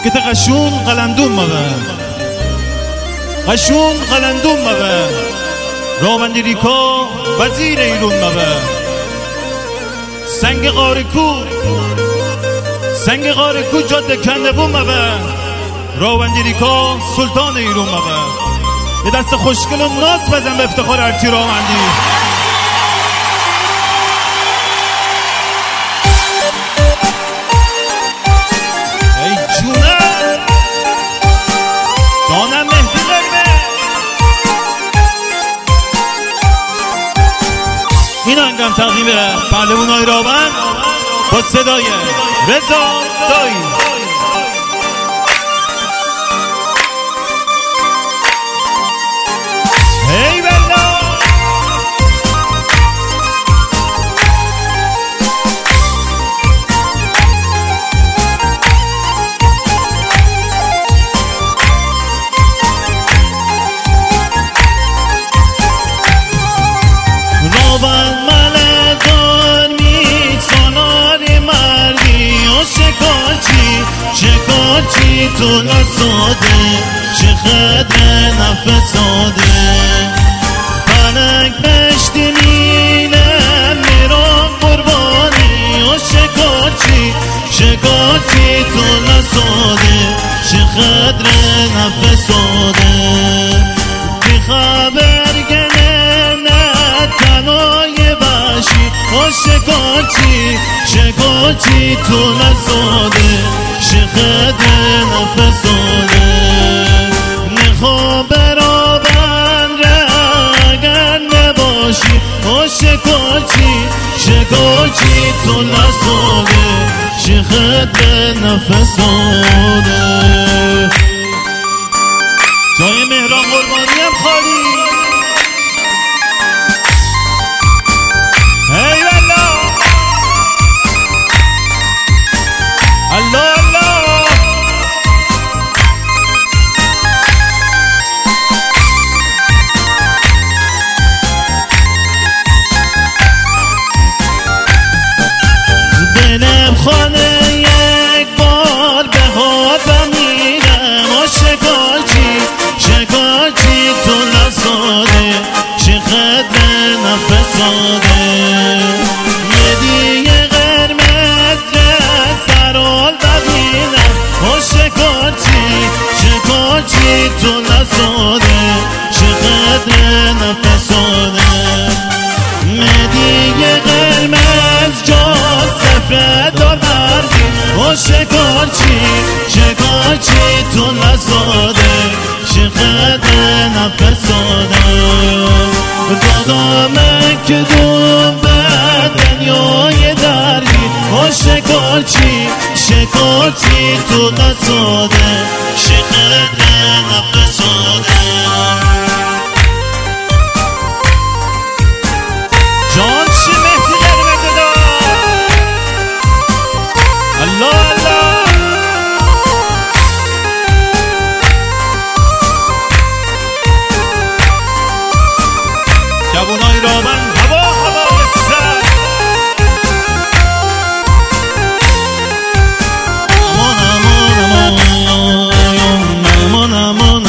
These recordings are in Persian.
که قشون قلندون مبه قشون قلندون مبه راوندی ریکا وزیر ایرون مبه سنگ غارکو جاده کندبون مبه راوندی ریکا سلطان ایرون مبه یه دست خوشگل و نات بزن به افتخار هرچی راوندی ای جونه جانم مهدی قرمه این آهنگم تقدیم پهلوانای راوند با صدای رضا دایی. هی بلا راوند ملدان می سالار مردی و شکارچی تو نساده چه خدر نفساده پنک بشتی میلم میرم قربانی و شکارچی تو نساده چه خدر نفساده بی خبر گنه نه تنهای باشی و شکارچی تو نساده چه خدر نفساده نخوا برابن اگر نباشی و شکارچی تو نساده چه خدر نفساده جای مهران قربانی هم خالی. هی والله الله الله دلم خانه یک بار به ها بمیرم و شکارچی تو نساده چه خدر نفساده یه دیگه قرمز سرال ببینم و شکارچی تو نساده چه خدر نفساده مدیگه قرمز جا سفره دارمردی و شکارچی تو نساده چه خدر نفساده دادامه که دوم به دنیای دردی و شکارچی تو نساده چه خدر نفساده جان چی مهدی قرمه دادا الله الله جوانای راوند هوای سر امان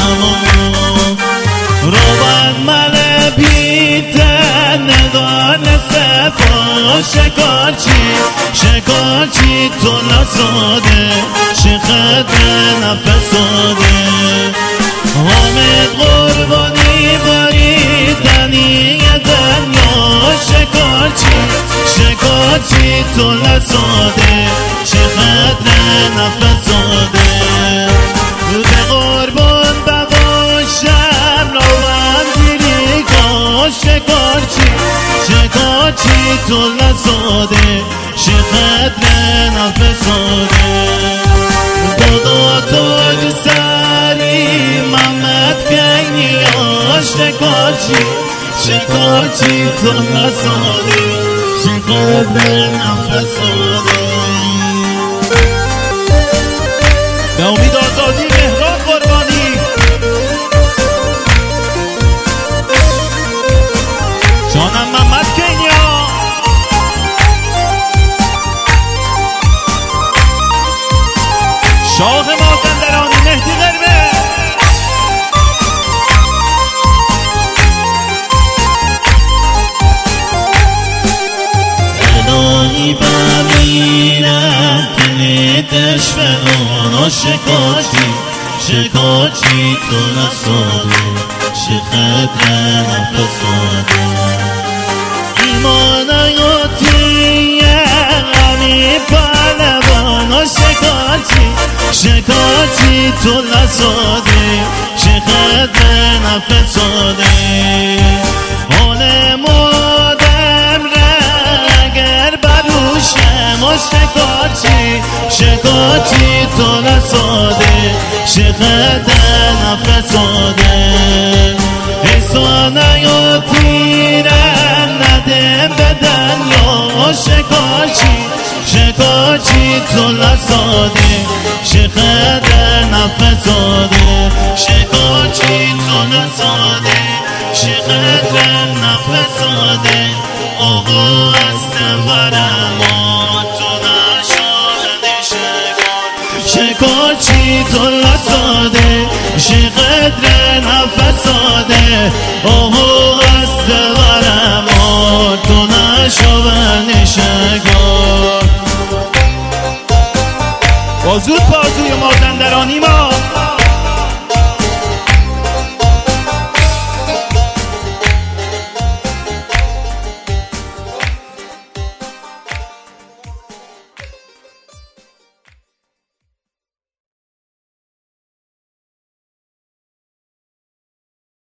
راوند مل بیتن ندان سفا شکارچی تو نساده چه خدر نفساده حامد قربانی بریدنی دنیا شکارچی تو نساده چه خدر نفساده به قربان بباشم راوندی ریکا شکارچی تو نساده چه خدر نفساده دادا تاج سری محمد کنیا شکارچی تو نساده چه خدر نفساده به امید آزادی مهران قربانی جانم محمد کنیا شاه ما میفهمیدم دل دشمنان شکاچی تو نساده شخدر نفساده ایمان آیاتی همی پهلوان شکاچی تو نساده شخدر نفساده حال مادم اگر بروشم و شکاچی تو نساده شخدر نفساده احسان یاتی نده بدن یا شکاچی تو نساده شخدر نفساده شکاچی تو نساده شخدر نفساده آقا هستم برما تو نشاهده شکاچی تو نساده شخدر نفساده آقا هستم برما تو نشاهده بازوی مازندرانی ما